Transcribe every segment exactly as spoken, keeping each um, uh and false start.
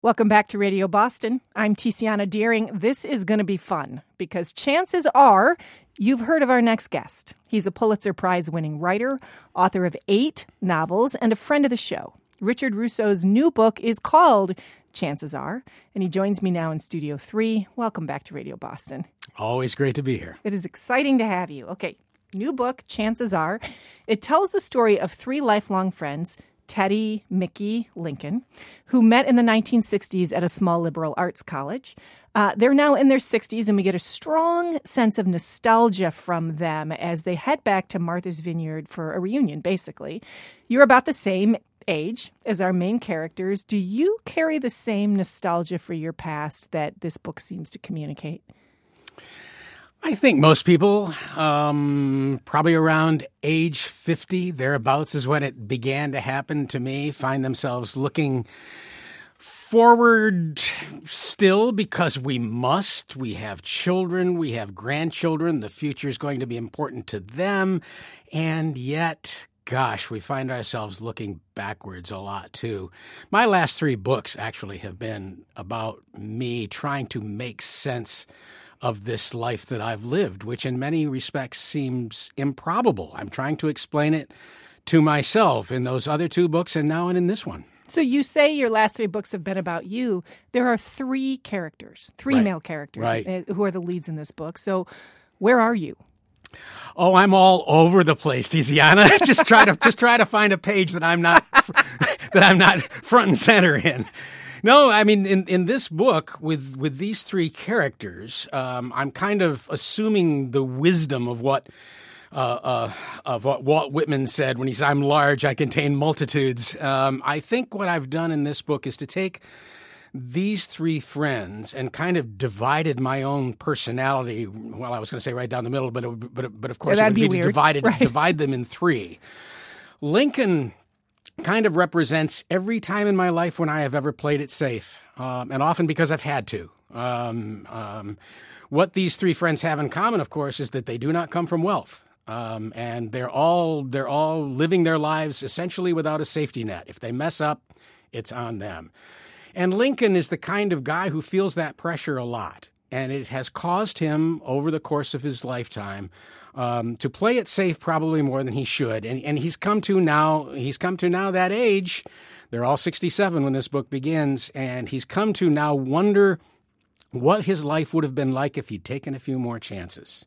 Welcome back to Radio Boston. I'm Tiziana Deering. This is going to be fun because chances are you've heard of our next guest. He's a Pulitzer Prize-winning writer, author of eight novels, and a friend of the show. Richard Russo's new book is called Chances Are, and he joins me now in Studio three. Welcome back to Radio Boston. Always great to be here. It is exciting to have you. Okay, new book, Chances Are. It tells the story of three lifelong friends, Teddy, Mickey, Lincoln, who met in the nineteen sixties at a small liberal arts college. Uh, they're now in their sixties, and we get a strong sense of nostalgia from them as they head back to Martha's Vineyard for a reunion, basically. You're about the same age as our main characters. Do you carry the same nostalgia for your past that this book seems to communicate? I think most people, um, probably around age fifty, thereabouts is when it began to happen to me, find themselves looking forward still because we must. We have children, we have grandchildren, the future is going to be important to them, and yet, gosh, we find ourselves looking backwards a lot, too. My last three books actually have been about me trying to make sense of this life that I've lived, which in many respects seems improbable. I'm trying to explain it to myself in those other two books and now and in this one. So you say your last three books have been about you. There are three characters, three right. male characters right. who are the leads in this book. So where are you? Oh, I'm all over the place, Tiziana. just try to just try to find a page that I'm not that I'm not front and center in. No, I mean, in, in this book, with, with these three characters, um, I'm kind of assuming the wisdom of what uh, uh, of what Walt Whitman said when he said, "I'm large, I contain multitudes." Um, I think what I've done in this book is to take these three friends and kind of divided my own personality. Well, I was going to say right down the middle, but it, but but of course yeah, it would be, be weird. divided right. divide them in three. Lincoln kind of represents every time in my life when I have ever played it safe, um, and often because I've had to. Um, um, what these three friends have in common, of course, is that they do not come from wealth, um, and they're all they're all living their lives essentially without a safety net. If they mess up, it's on them. And Lincoln is the kind of guy who feels that pressure a lot, and it has caused him over the course of his lifetime Um, to play it safe probably more than he should. And and he's come to now he's come to now that age. They're all sixty-seven when this book begins, and he's come to now wonder what his life would have been like if he'd taken a few more chances.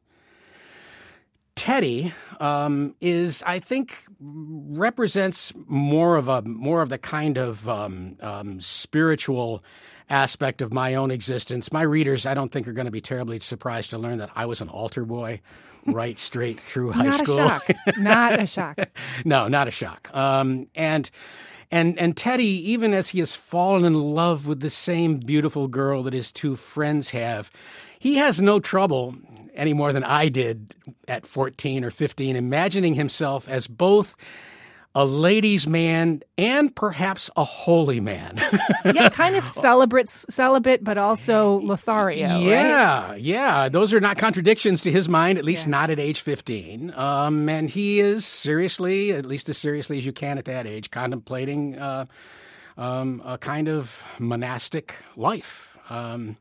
Teddy um, is, I think, represents more of a more of the kind of um, um, spiritual aspect of my own existence. My readers, I don't think, are going to be terribly surprised to learn that I was an altar boy right straight through high not school. Not a shock. Not a shock. No, not a shock. Um, and and and Teddy, even as he has fallen in love with the same beautiful girl that his two friends have, he has no trouble any more than I did at fourteen or fifteen, imagining himself as both a ladies' man and perhaps a holy man. yeah, kind of celibate, celibate, but also Lothario, yeah, right? Yeah, those are not contradictions to his mind, at least yeah. not at age fifteen. Um, and he is seriously, at least as seriously as you can at that age, contemplating uh, um, a kind of monastic life. Um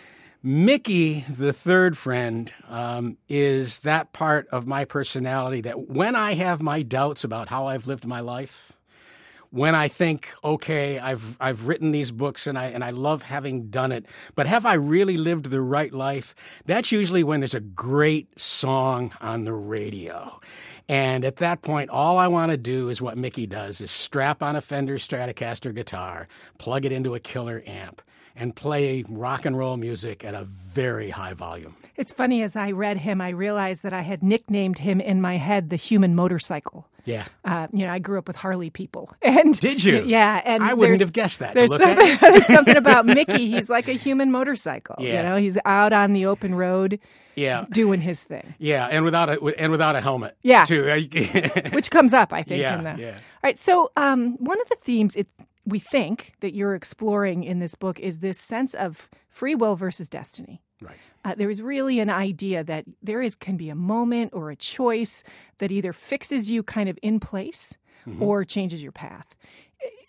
Mickey, the third friend, um, is that part of my personality that when I have my doubts about how I've lived my life, when I think, okay, I've I've written these books and I and I love having done it, but have I really lived the right life? That's usually when there's a great song on the radio. And at that point, all I want to do is what Mickey does, is strap on a Fender Stratocaster guitar, plug it into a killer amp, and play rock and roll music at a very high volume. It's funny, as I read him, I realized that I had nicknamed him in my head the human motorcycle. Yeah. Uh, you know, I grew up with Harley people. And did you? Yeah. And I wouldn't have guessed that. There's, look something, at. there's something about Mickey. He's like a human motorcycle. Yeah. You know, he's out on the open road. Yeah. Doing his thing. Yeah, and without a and without a helmet. Yeah. Too. Which comes up, I think. Yeah, in the, yeah. All right. So um, one of the themes it, we think that you're exploring in this book is this sense of free will versus destiny. Right. Uh, there is really an idea that there is can be a moment or a choice that either fixes you kind of in place mm-hmm. or changes your path.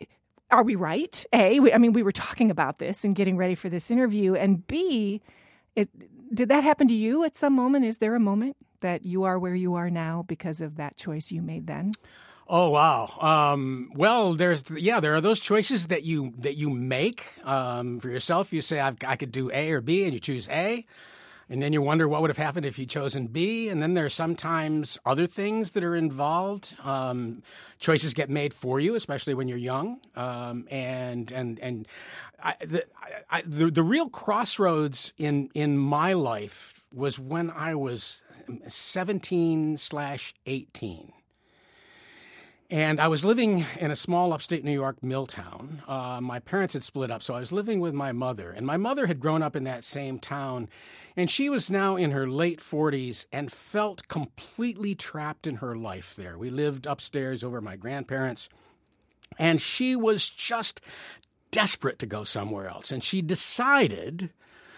are we right? A, we, I mean, we were talking about this and getting ready for this interview. And B, it, did that happen to you at some moment? Is there a moment that you are where you are now because of that choice you made then? Oh wow! Um, well, there's yeah, there are those choices that you that you make um, for yourself. You say I've, I could do A or B, and you choose A, and then you wonder what would have happened if you'd chosen B. And then there's sometimes other things that are involved. Um, choices get made for you, especially when you're young. Um, and and and I, the, I, the the real crossroads in in my life was when I was seventeen slash eighteen. And I was living in a small upstate New York mill town. Uh, my parents had split up, so I was living with my mother. And my mother had grown up in that same town, and she was now in her late forties and felt completely trapped in her life there. We lived upstairs over my grandparents, and she was just desperate to go somewhere else. And she decided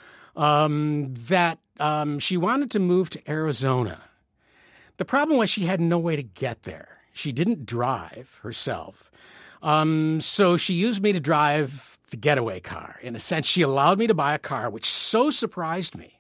um, that um, she wanted to move to Arizona. The problem was she had no way to get there. She didn't drive herself, um, so she used me to drive the getaway car. In a sense, she allowed me to buy a car, which so surprised me.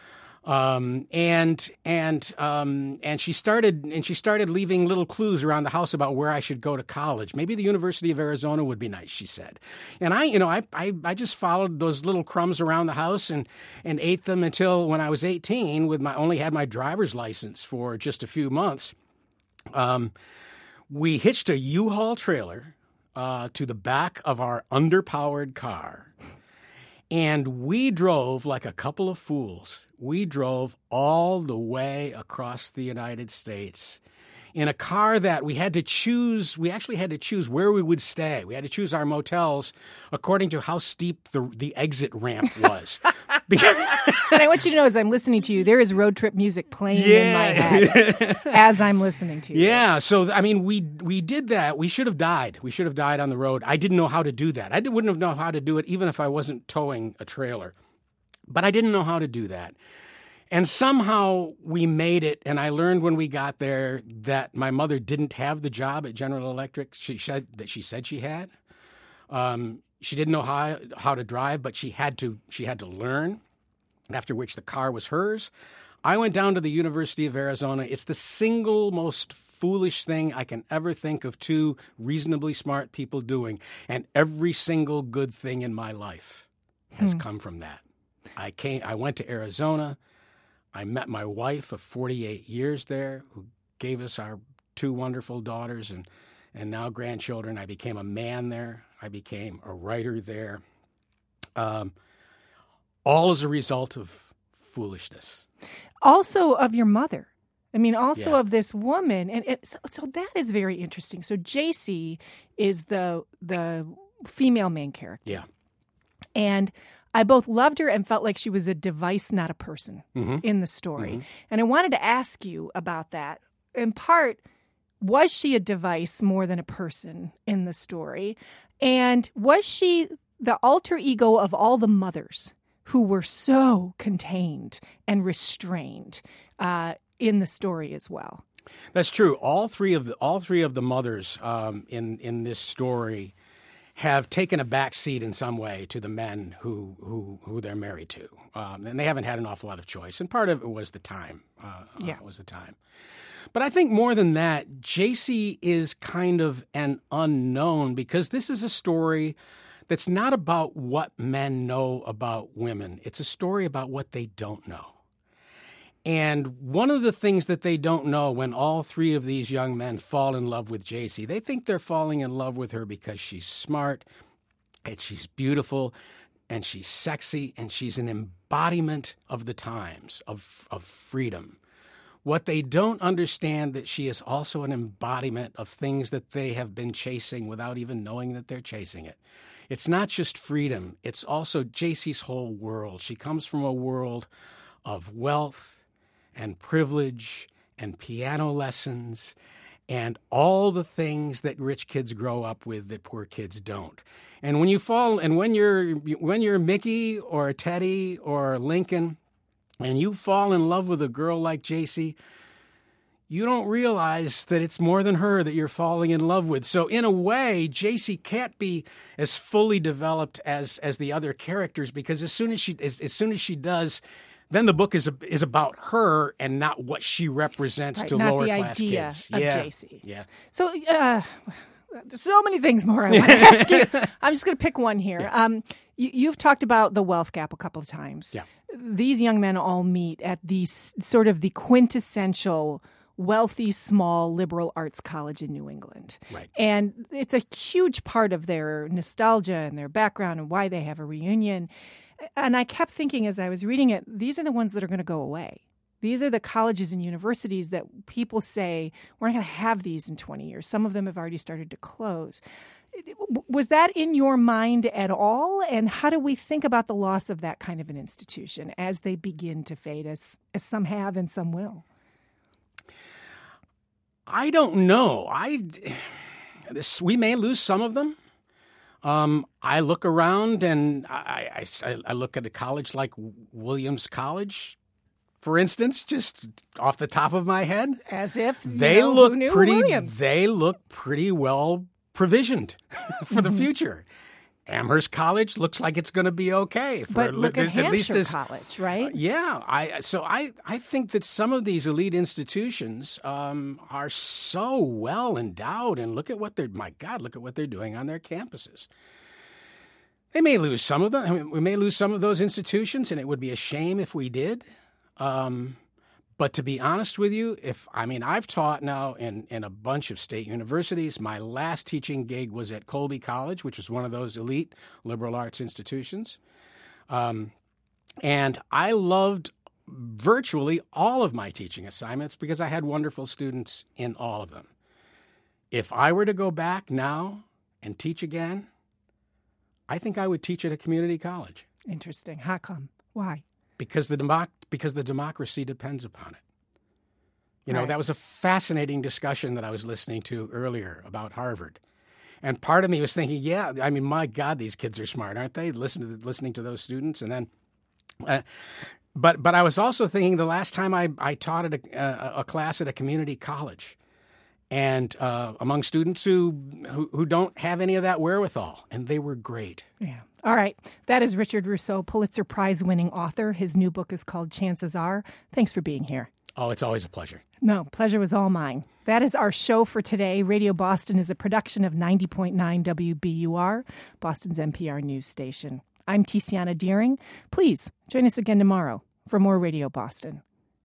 Um, and and um, and she started and she started leaving little clues around the house about where I should go to college. Maybe the University of Arizona would be nice, she said. And I, you know, I I, I just followed those little crumbs around the house and and ate them until when I was eighteen, with my only had my driver's license for just a few months. Um, we hitched a U-Haul trailer uh, to the back of our underpowered car, and we drove like a couple of fools. We drove all the way across the United States in a car that we had to choose. We actually had to choose where we would stay. We had to choose our motels according to how steep the the exit ramp was. Because and I want you to know, as I'm listening to you, there is road trip music playing yeah. in my head as I'm listening to you. Yeah. So, I mean, we we did that. We should have died. We should have died on the road. I didn't know how to do that. I wouldn't have known how to do it even if I wasn't towing a trailer. But I didn't know how to do that. And somehow we made it, and I learned when we got there that my mother didn't have the job at General Electric she said that she said she had. Um, she didn't know how how to drive, but she had to she had to learn, after which the car was hers. I went down to the University of Arizona. It's the single most foolish thing I can ever think of two reasonably smart people doing, and every single good thing in my life has hmm. come from that. I came. I went to Arizona. I met my wife of forty-eight years there, who gave us our two wonderful daughters and, and now grandchildren. I became a man there. I became a writer there. Um, all as a result of foolishness. Also of your mother. I mean, also yeah. of this woman. And it, so, so that is very interesting. So J C is the the female main character. Yeah. And I both loved her and felt like she was a device, not a person mm-hmm. in the story. Mm-hmm. And I wanted to ask you about that. In part, was she a device more than a person in the story? And was she the alter ego of all the mothers who were so contained and restrained uh, in the story as well? That's true. All three of the all three of the mothers um, in in this story have taken a back seat in some way to the men who who, who they're married to, um, and they haven't had an awful lot of choice. And part of it was the time. Uh, yeah, uh, was the time. But I think more than that, J C is kind of an unknown because this is a story that's not about what men know about women. It's a story about what they don't know. And one of the things that they don't know when all three of these young men fall in love with J C, they think they're falling in love with her because she's smart and she's beautiful and she's sexy and she's an embodiment of the times, of, of freedom. What they don't understand that she is also an embodiment of things that they have been chasing without even knowing that they're chasing it. It's not just freedom. It's also J C's whole world. She comes from a world of wealth and privilege and piano lessons and all the things that rich kids grow up with that poor kids don't. And when you fall, and when you're when you're Mickey or Teddy or Lincoln, and you fall in love with a girl like J C, you don't realize that it's more than her that you're falling in love with. So in a way, J C can't be as fully developed as as the other characters, because as soon as she as, as soon as she does, then the book is is about her and not what she represents right, to not lower the class idea kids. Of yeah. J C. Yeah. So uh, there's so many things more I want to ask you. I'm just going to pick one here. Yeah. Um, you, you've talked about the wealth gap a couple of times. Yeah. These young men all meet at the s- sort of the quintessential wealthy, small liberal arts college in New England. Right. And it's a huge part of their nostalgia and their background and why they have a reunion. And I kept thinking as I was reading it, these are the ones that are going to go away. These are the colleges and universities that people say, we're not going to have these in twenty years. Some of them have already started to close. Was that in your mind at all? And how do we think about the loss of that kind of an institution as they begin to fade, as, as some have and some will? I don't know. I this, we may lose some of them. Um, I look around and I, I, I look at a college like Williams College, for instance, just off the top of my head. As if they know, look who knew pretty. Williams? They look pretty well provisioned for the future. Amherst College looks like it's going to be okay. For But look at, at Hampshire least as, College, right? Uh, yeah, I so I, I think that some of these elite institutions um, are so well endowed, and look at what they're my God, look at what they're doing on their campuses. They may lose some of them. I mean, we may lose some of those institutions, and it would be a shame if we did. Um, But to be honest with you, if I mean, I've taught now in, in a bunch of state universities. My last teaching gig was at Colby College, which is one of those elite liberal arts institutions. Um, and I loved virtually all of my teaching assignments because I had wonderful students in all of them. If I were to go back now and teach again, I think I would teach at a community college. Interesting. How come? Why? Because the democ- because the democracy depends upon it. You know, Right. that was a fascinating discussion that I was listening to earlier about Harvard. And part of me was thinking, yeah, I mean, my God, these kids are smart, aren't they? Listen to the, listening to those students. And then, uh, but but I was also thinking the last time I, I taught at a, a, a class at a community college, and uh, among students who, who who don't have any of that wherewithal, and they were great. Yeah. All right. That is Richard Russo, Pulitzer Prize-winning author. His new book is called Chances Are. Thanks for being here. Oh, it's always a pleasure. No, pleasure was all mine. That is our show for today. Radio Boston is a production of ninety point nine W B U R, Boston's N P R news station. I'm Tiziana Deering. Please join us again tomorrow for more Radio Boston.